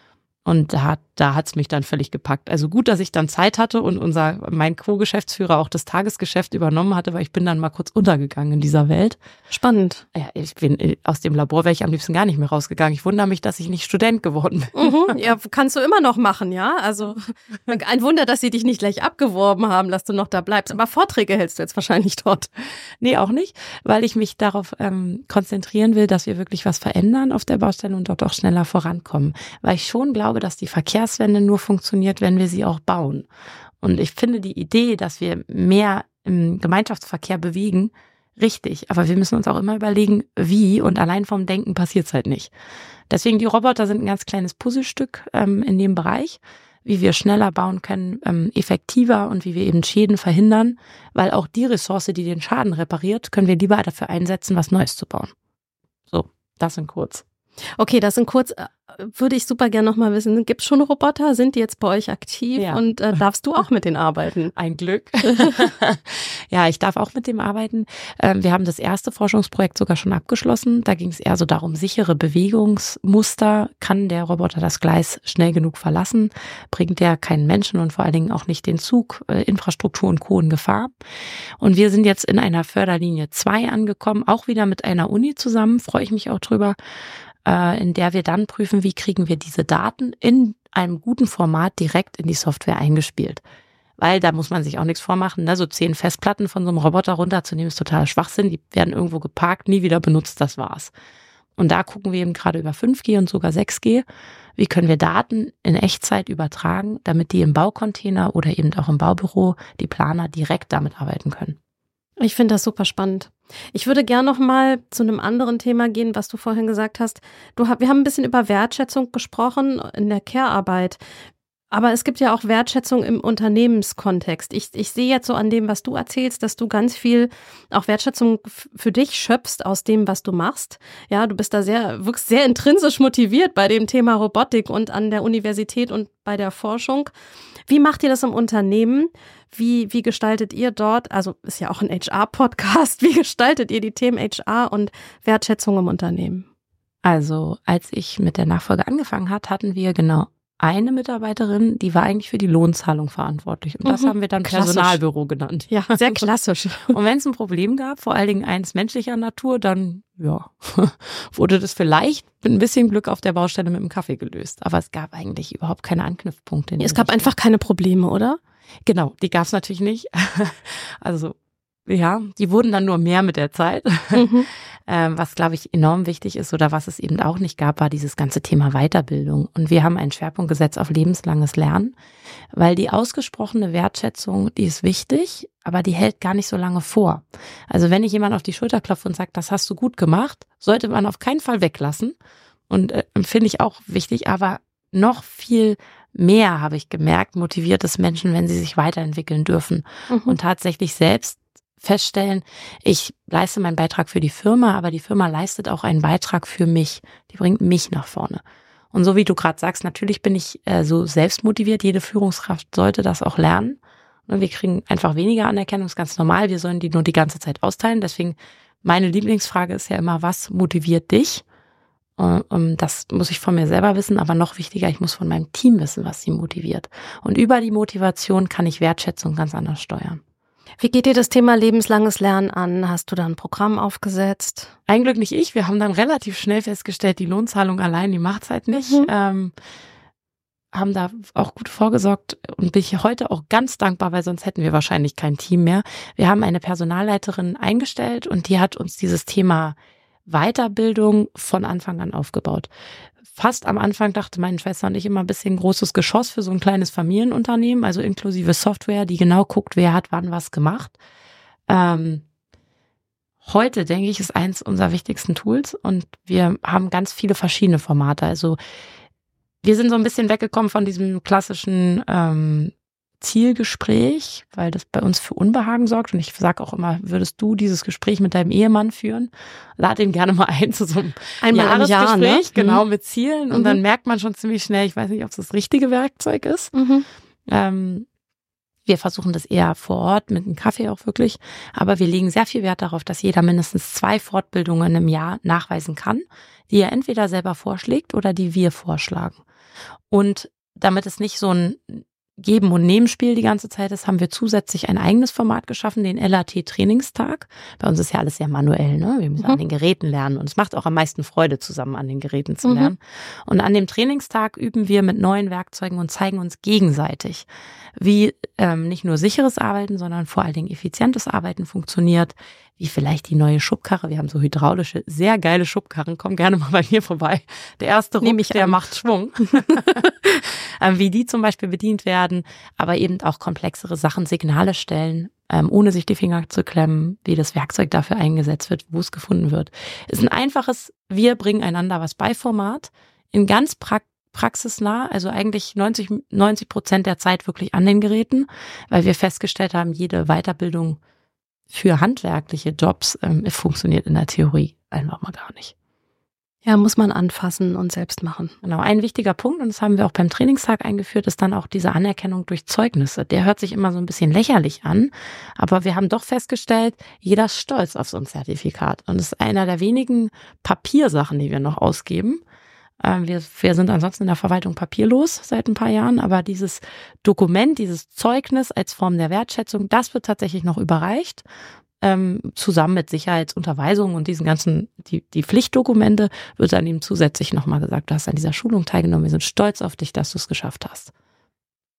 S2: Und da hat da hat's mich dann völlig gepackt. Also gut, dass ich dann Zeit hatte und unser mein Co-Geschäftsführer auch das Tagesgeschäft übernommen hatte, weil ich bin dann mal kurz untergegangen in dieser Welt.
S1: Spannend.
S2: Ja, ich bin aus dem Labor wäre ich am liebsten gar nicht mehr rausgegangen. Ich wundere mich, dass ich nicht Student geworden bin.
S1: Mhm, ja, kannst du immer noch machen, ja. Also ein Wunder, dass sie dich nicht gleich abgeworben haben, dass du noch da bleibst. Aber Vorträge hältst du jetzt wahrscheinlich dort.
S2: Nee, auch nicht, weil ich mich darauf ähm, konzentrieren will, dass wir wirklich was verändern auf der Baustelle und dort auch schneller vorankommen. Weil ich schon glaube, dass die Verkehrswende nur funktioniert, wenn wir sie auch bauen. Und ich finde die Idee, dass wir mehr im Gemeinschaftsverkehr bewegen, richtig. Aber wir müssen uns auch immer überlegen, wie, und allein vom Denken passiert es halt nicht. Deswegen die Roboter sind ein ganz kleines Puzzlestück ähm, in dem Bereich, wie wir schneller bauen können, ähm, effektiver und wie wir eben Schäden verhindern, weil auch die Ressource, die den Schaden repariert, können wir lieber dafür einsetzen, was Neues zu bauen. So, das in kurz.
S1: Okay, das sind kurz, würde ich super gerne nochmal wissen, gibt es schon Roboter? Sind die jetzt bei euch aktiv? Ja. Und äh, darfst du auch mit denen arbeiten?
S2: Ein Glück. Ja, ich darf auch mit dem arbeiten. Ähm, wir haben das erste Forschungsprojekt sogar schon abgeschlossen. Da ging es eher so darum, sichere Bewegungsmuster. Kann der Roboter das Gleis schnell genug verlassen? Bringt der keinen Menschen und vor allen Dingen auch nicht den Zug, äh, Infrastruktur und Co. in Gefahr? Und wir sind jetzt in einer Förderlinie zwei angekommen, auch wieder mit einer Uni zusammen, freue ich mich auch drüber, in der wir dann prüfen, wie kriegen wir diese Daten in einem guten Format direkt in die Software eingespielt. weil da muss man sich auch nichts vormachen, ne? So zehn Festplatten von so einem Roboter runterzunehmen, ist totaler Schwachsinn. Die werden irgendwo geparkt, nie wieder benutzt, das war's. Und da gucken wir eben gerade über fünf G und sogar sechs G. Wie können wir Daten in Echtzeit übertragen, damit die im Baucontainer oder eben auch im Baubüro, die Planer direkt damit arbeiten können?
S1: Ich finde das super spannend. Ich würde gerne noch mal zu einem anderen Thema gehen, was du vorhin gesagt hast. Du, wir haben ein bisschen über Wertschätzung gesprochen in der Care-Arbeit. Aber es gibt ja auch Wertschätzung im Unternehmenskontext. Ich, ich sehe jetzt so an dem, was du erzählst, dass du ganz viel auch Wertschätzung f- für dich schöpfst aus dem, was du machst. Ja, du bist da sehr, wirklich sehr intrinsisch motiviert bei dem Thema Robotik und an der Universität und bei der Forschung. Wie macht ihr das im Unternehmen? Wie, wie gestaltet ihr dort, also ist ja auch ein H R-Podcast, wie gestaltet ihr die Themen H R und Wertschätzung im Unternehmen?
S2: Also, als ich mit der Nachfolge angefangen hat, hatten wir genau eine Mitarbeiterin, die war eigentlich für die Lohnzahlung verantwortlich. Und das
S1: Mhm.
S2: haben wir dann
S1: Klassisch.
S2: Personalbüro genannt.
S1: Ja, sehr klassisch.
S2: Und wenn es ein Problem gab, vor allen Dingen eins menschlicher Natur, dann ja, wurde das vielleicht mit ein bisschen Glück auf der Baustelle mit dem Kaffee gelöst. Aber es gab eigentlich überhaupt keine Anknüpfpunkte.
S1: Es gab einfach keine Probleme, oder?
S2: Genau, die gab es natürlich nicht. Also ja, die wurden dann nur mehr mit der Zeit.
S1: Mhm.
S2: ähm, was, glaube ich, enorm wichtig ist oder was es eben auch nicht gab, war dieses ganze Thema Weiterbildung. Und wir haben einen Schwerpunkt gesetzt auf lebenslanges Lernen, weil die ausgesprochene Wertschätzung, die ist wichtig, aber die hält gar nicht so lange vor. Also wenn ich jemand auf die Schulter klopfe und sage, das hast du gut gemacht, sollte man auf keinen Fall weglassen. Und äh, finde ich auch wichtig, aber noch viel mehr, habe ich gemerkt, motiviert es Menschen, wenn sie sich weiterentwickeln dürfen
S1: Mhm.
S2: und tatsächlich selbst feststellen, ich leiste meinen Beitrag für die Firma, aber die Firma leistet auch einen Beitrag für mich. Die bringt mich nach vorne. Und so wie du gerade sagst, natürlich bin ich äh, so selbstmotiviert. Jede Führungskraft sollte das auch lernen. Und wir kriegen einfach weniger Anerkennung, ist ganz normal. Wir sollen die nur die ganze Zeit austeilen. Deswegen meine Lieblingsfrage ist ja immer, was motiviert dich? Und das muss ich von mir selber wissen, aber noch wichtiger, ich muss von meinem Team wissen, was sie motiviert. Und über die Motivation kann ich Wertschätzung ganz anders steuern.
S1: Wie geht dir das Thema lebenslanges Lernen an? Hast du da ein Programm aufgesetzt?
S2: Ein Glück nicht ich. Wir haben dann relativ schnell festgestellt, die Lohnzahlung allein, die macht's halt nicht.
S1: Mhm.
S2: Ähm, haben da auch gut vorgesorgt und bin ich heute auch ganz dankbar, weil sonst hätten wir wahrscheinlich kein Team mehr. Wir haben eine Personalleiterin eingestellt und die hat uns dieses Thema Weiterbildung von Anfang an aufgebaut. Fast am Anfang dachte meine Schwester und ich immer ein bisschen großes Geschoss für so ein kleines Familienunternehmen, also inklusive Software, die genau guckt, wer hat wann was gemacht. Ähm, heute, denke ich, ist eins unserer wichtigsten Tools und wir haben ganz viele verschiedene Formate. Also wir sind so ein bisschen weggekommen von diesem klassischen ähm, Zielgespräch, weil das bei uns für Unbehagen sorgt. Und ich sage auch immer, würdest du dieses Gespräch mit deinem Ehemann führen? Lad ihn gerne mal ein zu so einem
S1: Einmal im Jahr, ne?
S2: Jahresgespräch, genau,
S1: Mhm.
S2: mit Zielen. Und
S1: Mhm.
S2: dann merkt man schon ziemlich schnell, ich weiß nicht, ob es das richtige Werkzeug ist.
S1: Mhm.
S2: Ähm, wir versuchen das eher vor Ort mit einem Kaffee auch wirklich. Aber wir legen sehr viel Wert darauf, dass jeder mindestens zwei Fortbildungen im Jahr nachweisen kann, die er entweder selber vorschlägt oder die wir vorschlagen. Und damit es nicht so ein Geben- und Nebenspiel die ganze Zeit ist, haben wir zusätzlich ein eigenes Format geschaffen, den L A T-Trainingstag. Bei uns ist ja alles sehr manuell, ne? Wir müssen
S1: Mhm.
S2: an den Geräten lernen und es macht auch am meisten Freude, zusammen an den Geräten zu
S1: Mhm.
S2: lernen. Und an dem Trainingstag üben wir mit neuen Werkzeugen und zeigen uns gegenseitig, wie ähm, nicht nur sicheres Arbeiten, sondern vor allen Dingen effizientes Arbeiten funktioniert, wie vielleicht die neue Schubkarre. Wir haben so hydraulische, sehr geile Schubkarren. Komm gerne mal bei mir vorbei. Der erste Ruck,
S1: Nehm ich
S2: der
S1: an.
S2: macht Schwung. ähm, wie die zum Beispiel bedient werden, aber eben auch komplexere Sachen, Signale stellen, ähm, ohne sich die Finger zu klemmen, wie das Werkzeug dafür eingesetzt wird, wo es gefunden wird. Ist ein einfaches, wir bringen einander was bei Format, in ganz pra- praxisnah, also eigentlich neunzig, neunzig Prozent der Zeit wirklich an den Geräten, weil wir festgestellt haben, jede Weiterbildung für handwerkliche Jobs ähm, funktioniert in der Theorie einfach mal gar nicht.
S1: Ja, muss man anfassen und selbst machen.
S2: Genau, ein wichtiger Punkt, und das haben wir auch beim Trainingstag eingeführt, ist dann auch diese Anerkennung durch Zeugnisse. Der hört sich immer so ein bisschen lächerlich an, aber wir haben doch festgestellt, jeder ist stolz auf so ein Zertifikat. Und es ist einer der wenigen Papiersachen, die wir noch ausgeben. Ähm, wir, wir sind ansonsten in der Verwaltung papierlos seit ein paar Jahren, aber dieses Dokument, dieses Zeugnis als Form der Wertschätzung, das wird tatsächlich noch überreicht. Ähm, zusammen mit Sicherheitsunterweisungen und diesen ganzen, die, die Pflichtdokumente, wird dann eben zusätzlich nochmal gesagt, du hast an dieser Schulung teilgenommen, wir sind stolz auf dich, dass du es geschafft hast.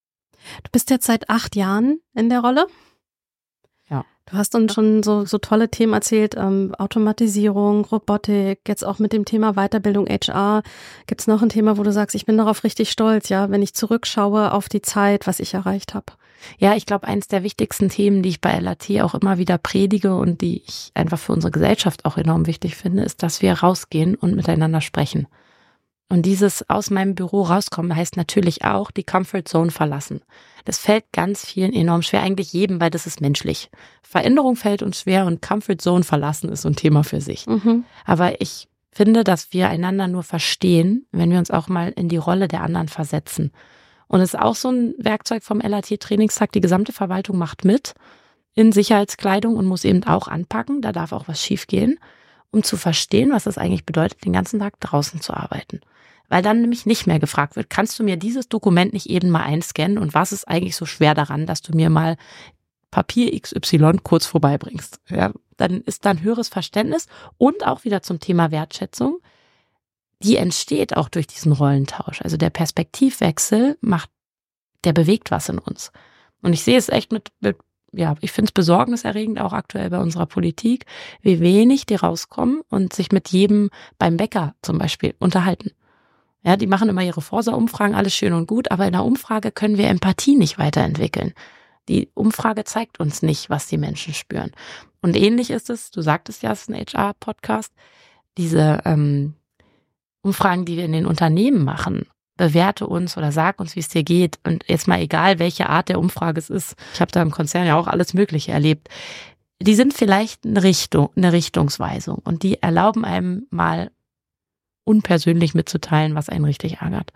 S1: Du bist jetzt seit acht Jahren in der Rolle.
S2: Ja.
S1: Du hast uns schon so, so tolle Themen erzählt, ähm, Automatisierung, Robotik, jetzt auch mit dem Thema Weiterbildung H R. Gibt es noch ein Thema, wo du sagst, ich bin darauf richtig stolz, ja, wenn ich zurückschaue auf die Zeit, was ich erreicht habe?
S2: Ja, ich glaube, eins der wichtigsten Themen, die ich bei L A T auch immer wieder predige und die ich einfach für unsere Gesellschaft auch enorm wichtig finde, ist, dass wir rausgehen und miteinander sprechen. Und dieses aus meinem Büro rauskommen heißt natürlich auch die Comfort Zone verlassen. Das fällt ganz vielen enorm schwer, eigentlich jedem, weil das ist menschlich. Veränderung fällt uns schwer und Comfort Zone verlassen ist so ein Thema für sich.
S1: Mhm.
S2: Aber ich finde, dass wir einander nur verstehen, wenn wir uns auch mal in die Rolle der anderen versetzen. Und es ist auch so ein Werkzeug vom L A T-Trainingstag. Die gesamte Verwaltung macht mit in Sicherheitskleidung und muss eben auch anpacken. Da darf auch was schiefgehen, um zu verstehen, was das eigentlich bedeutet, den ganzen Tag draußen zu arbeiten. Weil dann nämlich nicht mehr gefragt wird, kannst du mir dieses Dokument nicht eben mal einscannen und was ist eigentlich so schwer daran, dass du mir mal Papier X Y kurz vorbeibringst. Ja, dann ist da ein höheres Verständnis und auch wieder zum Thema Wertschätzung. Die entsteht auch durch diesen Rollentausch. Also der Perspektivwechsel macht, der bewegt was in uns. Und ich sehe es echt mit, mit ja, ich finde es besorgniserregend, auch aktuell bei unserer Politik, wie wenig die rauskommen und sich mit jedem beim Bäcker zum Beispiel unterhalten. Ja, die machen immer ihre Forsa-Umfragen, alles schön und gut, aber in der Umfrage können wir Empathie nicht weiterentwickeln. Die Umfrage zeigt uns nicht, was die Menschen spüren. Und ähnlich ist es, du sagtest ja, es ist ein H R-Podcast, diese ähm, Umfragen, die wir in den Unternehmen machen, bewerte uns oder sag uns, wie es dir geht. Und jetzt mal egal, welche Art der Umfrage es ist. Ich habe da im Konzern ja auch alles Mögliche erlebt. Die sind vielleicht eine Richtung, eine Richtungsweisung und die erlauben einem mal unpersönlich mitzuteilen, was einen richtig ärgert.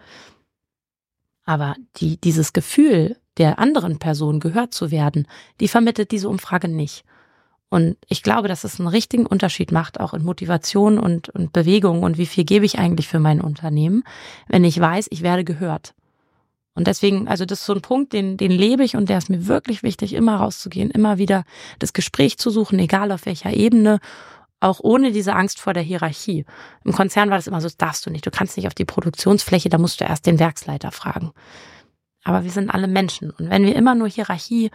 S2: Aber die, dieses Gefühl, der anderen Person gehört zu werden, die vermittelt diese Umfrage nicht. Und ich glaube, dass es einen richtigen Unterschied macht, auch in Motivation und, und Bewegung und wie viel gebe ich eigentlich für mein Unternehmen, wenn ich weiß, ich werde gehört. Und deswegen, also das ist so ein Punkt, den, den lebe ich und der ist mir wirklich wichtig, immer rauszugehen, immer wieder das Gespräch zu suchen, egal auf welcher Ebene, auch ohne diese Angst vor der Hierarchie. Im Konzern war das immer so, das darfst du nicht, du kannst nicht auf die Produktionsfläche, da musst du erst den Werksleiter fragen. Aber wir sind alle Menschen und wenn wir immer nur Hierarchie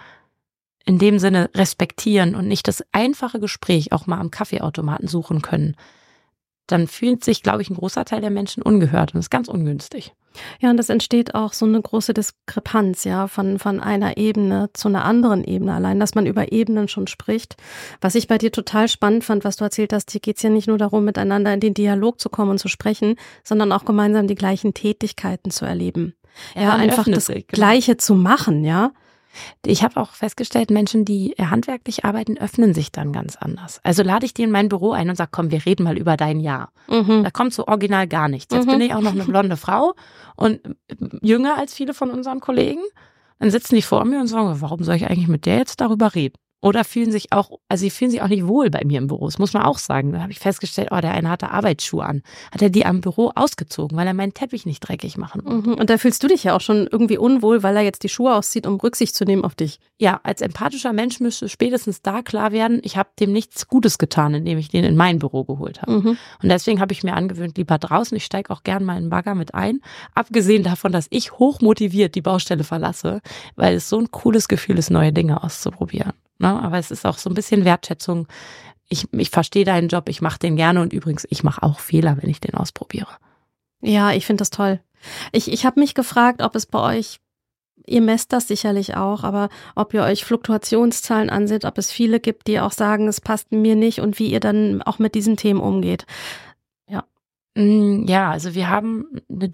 S2: in dem Sinne respektieren und nicht das einfache Gespräch auch mal am Kaffeeautomaten suchen können, dann fühlt sich, glaube ich, ein großer Teil der Menschen ungehört und ist ganz ungünstig.
S1: Ja, und es entsteht auch so eine große Diskrepanz, ja, von, von einer Ebene zu einer anderen Ebene. Allein, dass man über Ebenen schon spricht. Was ich bei dir total spannend fand, was du erzählt hast, hier geht es ja nicht nur darum, miteinander in den Dialog zu kommen und zu sprechen, sondern auch gemeinsam die gleichen Tätigkeiten zu erleben. Ja, ja einfach das sich, Gleiche genau. zu machen, ja.
S2: Ich habe auch festgestellt, Menschen, die handwerklich arbeiten, öffnen sich dann ganz anders. Also lade ich die in mein Büro ein und sage, komm, wir reden mal über dein Jahr. Mhm. Da kommt so original gar nichts. Jetzt mhm. bin ich auch noch eine blonde Frau und jünger als viele von unseren Kollegen. Dann sitzen die vor mir und sagen, warum soll ich eigentlich mit der jetzt darüber reden? Oder fühlen sich auch, also sie fühlen sich auch nicht wohl bei mir im Büro. Das muss man auch sagen. Da habe ich festgestellt, oh, der eine hatte Arbeitsschuhe an. Hat er die am Büro ausgezogen, weil er meinen Teppich nicht dreckig machen wollte.
S1: Mhm. Und da fühlst du dich ja auch schon irgendwie unwohl, weil er jetzt die Schuhe auszieht, um Rücksicht zu nehmen auf dich.
S2: Ja, als empathischer Mensch müsste spätestens da klar werden, ich habe dem nichts Gutes getan, indem ich den in mein Büro geholt habe. Mhm. Und deswegen habe ich mir angewöhnt, lieber draußen. Ich steige auch gern mal in den Bagger mit ein. Abgesehen davon, dass ich hochmotiviert die Baustelle verlasse, weil es so ein cooles Gefühl ist, neue Dinge auszuprobieren. Ne? Aber es ist auch so ein bisschen Wertschätzung. Ich, ich verstehe deinen Job, ich mache den gerne und übrigens, ich mache auch Fehler, wenn ich den ausprobiere.
S1: Ja, ich finde das toll. Ich, ich habe mich gefragt, ob es bei euch, ihr messt das sicherlich auch, aber ob ihr euch Fluktuationszahlen anseht, ob es viele gibt, die auch sagen, es passt mir nicht und wie ihr dann auch mit diesen Themen umgeht. Ja.
S2: Ja, also wir haben eine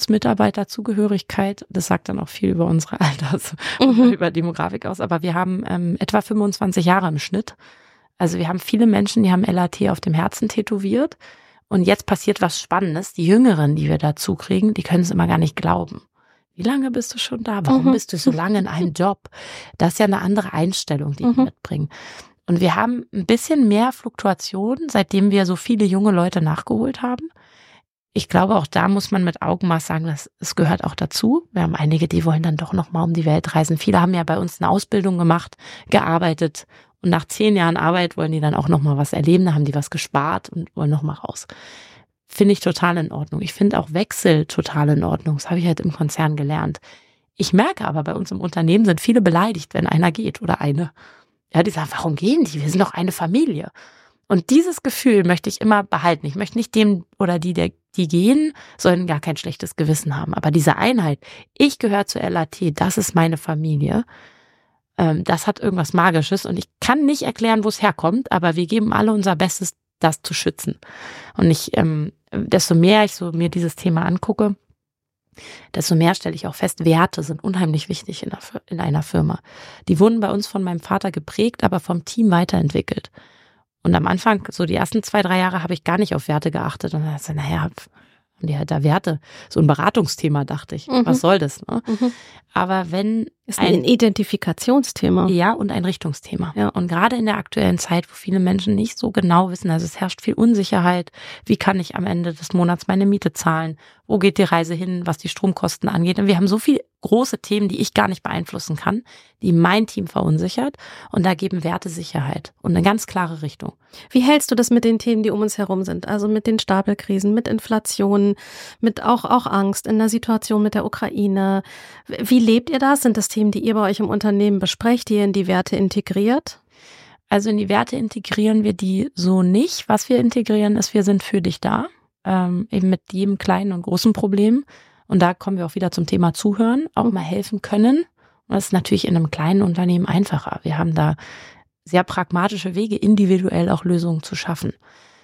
S2: Durchschnittsmitarbeiterzugehörigkeit. Das sagt dann auch viel über unsere Alters, mhm. über Demografik aus. Aber wir haben ähm, etwa fünfundzwanzig Jahre im Schnitt. Also wir haben viele Menschen, die haben L A T auf dem Herzen tätowiert. Und jetzt passiert was Spannendes. Die Jüngeren, die wir dazu kriegen, die können es immer gar nicht glauben. Wie lange bist du schon da? Warum mhm. bist du so lange in einem Job? Das ist ja eine andere Einstellung, die mhm. die mitbringen. Und wir haben ein bisschen mehr Fluktuation, seitdem wir so viele junge Leute nachgeholt haben. Ich glaube, auch da muss man mit Augenmaß sagen, dass es gehört auch dazu. Wir haben einige, die wollen dann doch noch mal um die Welt reisen. Viele haben ja bei uns eine Ausbildung gemacht, gearbeitet und nach zehn Jahren Arbeit wollen die dann auch noch mal was erleben. Da haben die was gespart und wollen noch mal raus. Finde ich total in Ordnung. Ich finde auch Wechsel total in Ordnung. Das habe ich halt im Konzern gelernt. Ich merke aber, bei uns im Unternehmen sind viele beleidigt, wenn einer geht oder eine. Ja, die sagen, warum gehen die? Wir sind doch eine Familie. Und dieses Gefühl möchte ich immer behalten. Ich möchte nicht dem oder die, der, die gehen, sollen gar kein schlechtes Gewissen haben. Aber diese Einheit, ich gehöre zur L A T, das ist meine Familie, ähm, das hat irgendwas Magisches. Und ich kann nicht erklären, wo es herkommt, aber wir geben alle unser Bestes, das zu schützen. Und ich, ähm, desto mehr ich so mir dieses Thema angucke, desto mehr stelle ich auch fest, Werte sind unheimlich wichtig in einer, in einer Firma. Die wurden bei uns von meinem Vater geprägt, aber vom Team weiterentwickelt. Und am Anfang, so die ersten zwei, drei Jahre, habe ich gar nicht auf Werte geachtet. Und dann dachte ich, naja, haben die halt da Werte? So ein Beratungsthema, dachte ich. Mhm. Was soll das? Ne? Mhm. Aber wenn
S1: ist ein, ein Identifikationsthema.
S2: Ja, und ein Richtungsthema. Ja. Und gerade in der aktuellen Zeit, wo viele Menschen nicht so genau wissen, also es herrscht viel Unsicherheit. Wie kann ich am Ende des Monats meine Miete zahlen? Wo geht die Reise hin, was die Stromkosten angeht? Und wir haben so viele große Themen, die ich gar nicht beeinflussen kann, die mein Team verunsichert. Und da geben Werte Sicherheit und eine ganz klare Richtung.
S1: Wie hältst du das mit den Themen, die um uns herum sind? Also mit den Stapelkrisen, mit Inflation, mit auch, auch Angst in der Situation mit der Ukraine. Wie lebt ihr das? Sind das Themen, die ihr bei euch im Unternehmen besprecht, die ihr in die Werte integriert?
S2: Also in die Werte integrieren wir die so nicht. Was wir integrieren, ist, wir sind für dich da. Ähm, eben mit jedem kleinen und großen Problem. Und da kommen wir auch wieder zum Thema Zuhören, auch mal helfen können. Und das ist natürlich in einem kleinen Unternehmen einfacher. Wir haben da sehr pragmatische Wege, individuell auch Lösungen zu schaffen.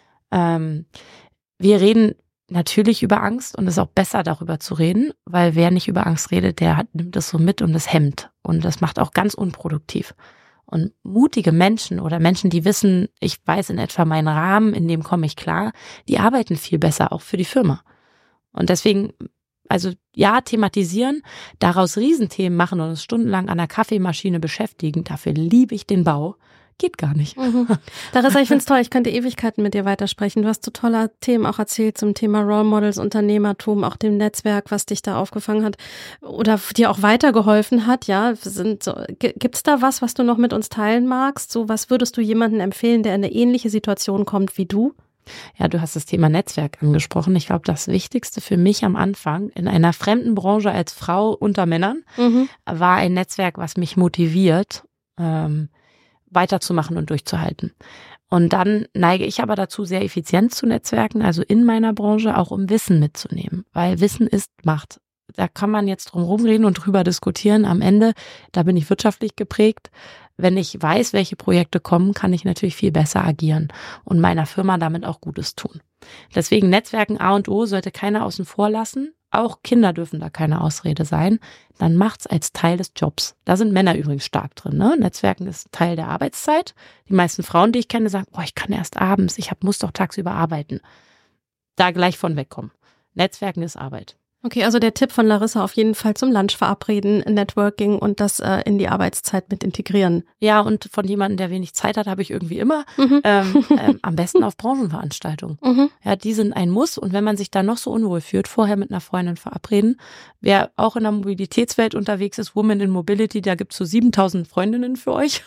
S2: Ähm, wir reden natürlich über Angst und es ist auch besser, darüber zu reden, weil wer nicht über Angst redet, der hat, nimmt das so mit und das hemmt. Und das macht auch ganz unproduktiv. Und mutige Menschen oder Menschen, die wissen, ich weiß in etwa meinen Rahmen, in dem komme ich klar, die arbeiten viel besser, auch für die Firma. Und deswegen, also ja, thematisieren, daraus Riesenthemen machen und uns stundenlang an der Kaffeemaschine beschäftigen, dafür liebe ich den Bau. Geht gar nicht.
S1: Mhm. Larissa, ich finde es toll, ich könnte Ewigkeiten mit dir weitersprechen. Du hast so tolle Themen auch erzählt zum Thema Role Models, Unternehmertum, auch dem Netzwerk, was dich da aufgefangen hat oder dir auch weitergeholfen hat. Ja, sind so, gibt es da was, was du noch mit uns teilen magst? So, was würdest du jemandem empfehlen, der in eine ähnliche Situation kommt wie du?
S2: Ja, du hast das Thema Netzwerk angesprochen. Ich glaube, das Wichtigste für mich am Anfang in einer fremden Branche als Frau unter Männern mhm. war ein Netzwerk, was mich motiviert, ähm, weiterzumachen und durchzuhalten. Und dann neige ich aber dazu, sehr effizient zu netzwerken, also in meiner Branche, auch um Wissen mitzunehmen, weil Wissen ist Macht. Da kann man jetzt drum rumreden und drüber diskutieren. Am Ende, da bin ich wirtschaftlich geprägt. Wenn ich weiß, welche Projekte kommen, kann ich natürlich viel besser agieren und meiner Firma damit auch Gutes tun. Deswegen Netzwerken A und O sollte keiner außen vor lassen. Auch Kinder dürfen da keine Ausrede sein. Dann macht's als Teil des Jobs. Da sind Männer übrigens stark drin. Ne? Netzwerken ist Teil der Arbeitszeit. Die meisten Frauen, die ich kenne, sagen, oh, ich kann erst abends, ich hab, muss doch tagsüber arbeiten. Da gleich von wegkommen. Netzwerken ist Arbeit.
S1: Okay, also der Tipp von Larissa auf jeden Fall zum Lunch verabreden, Networking und das äh, in die Arbeitszeit mit integrieren.
S2: Ja, und von jemandem, der wenig Zeit hat, habe ich irgendwie immer mhm. ähm, ähm, am besten auf Branchenveranstaltungen. Mhm. Ja, die sind ein Muss und wenn man sich da noch so unwohl fühlt, vorher mit einer Freundin verabreden. Wer auch in der Mobilitätswelt unterwegs ist, Women in Mobility, da gibt's so siebentausend Freundinnen für euch.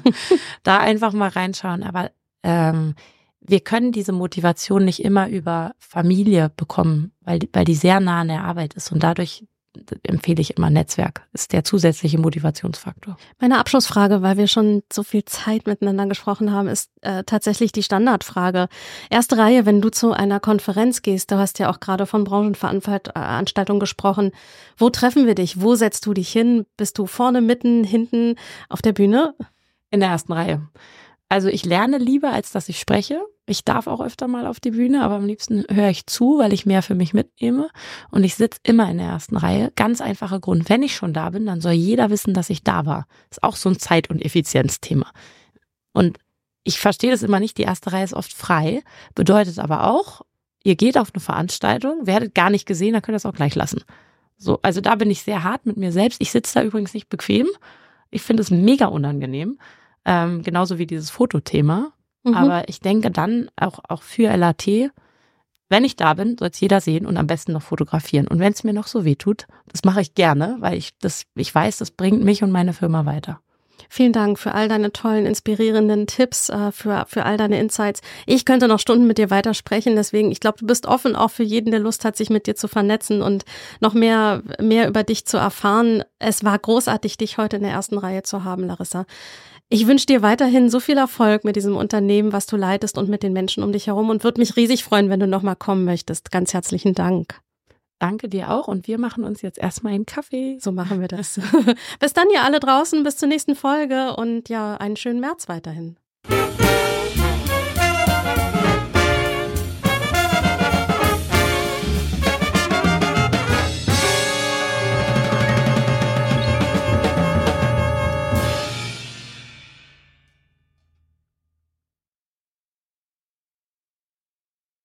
S2: Da einfach mal reinschauen, aber ähm, wir können diese Motivation nicht immer über Familie bekommen, weil, weil die sehr nah an der Arbeit ist. Und dadurch empfehle ich immer Netzwerk. Ist der zusätzliche Motivationsfaktor.
S1: Meine Abschlussfrage, weil wir schon so viel Zeit miteinander gesprochen haben, ist äh, tatsächlich die Standardfrage. Erste Reihe, wenn du zu einer Konferenz gehst, du hast ja auch gerade von Branchenveranstaltungen gesprochen. Wo treffen wir dich? Wo setzt du dich hin? Bist du vorne, mitten, hinten auf der Bühne?
S2: In der ersten Reihe. Also ich lerne lieber, als dass ich spreche. Ich darf auch öfter mal auf die Bühne, aber am liebsten höre ich zu, weil ich mehr für mich mitnehme. Und ich sitze immer in der ersten Reihe. Ganz einfacher Grund. Wenn ich schon da bin, dann soll jeder wissen, dass ich da war. Ist auch so ein Zeit- und Effizienzthema. Und ich verstehe das immer nicht. Die erste Reihe ist oft frei. Bedeutet aber auch, ihr geht auf eine Veranstaltung, werdet gar nicht gesehen, dann könnt ihr es auch gleich lassen. So, also da bin ich sehr hart mit mir selbst. Ich sitze da übrigens nicht bequem. Ich finde es mega unangenehm. Ähm, genauso wie dieses Fotothema. Mhm. Aber ich denke dann auch, auch für L A T, wenn ich da bin, soll es jeder sehen und am besten noch fotografieren. Und wenn es mir noch so weh tut, das mache ich gerne, weil ich das, ich weiß, das bringt mich und meine Firma weiter.
S1: Vielen Dank für all deine tollen, inspirierenden Tipps, für, für all deine Insights. Ich könnte noch Stunden mit dir weitersprechen, deswegen, ich glaube, du bist offen auch für jeden, der Lust hat, sich mit dir zu vernetzen und noch mehr, mehr über dich zu erfahren. Es war großartig, dich heute in der ersten Reihe zu haben, Larissa. Ich wünsche dir weiterhin so viel Erfolg mit diesem Unternehmen, was du leitest und mit den Menschen um dich herum und würde mich riesig freuen, wenn du nochmal kommen möchtest. Ganz herzlichen Dank.
S2: Danke dir auch und wir machen uns jetzt erstmal einen Kaffee.
S1: So machen wir das. Bis dann, ihr alle draußen, bis zur nächsten Folge und ja, einen schönen März weiterhin.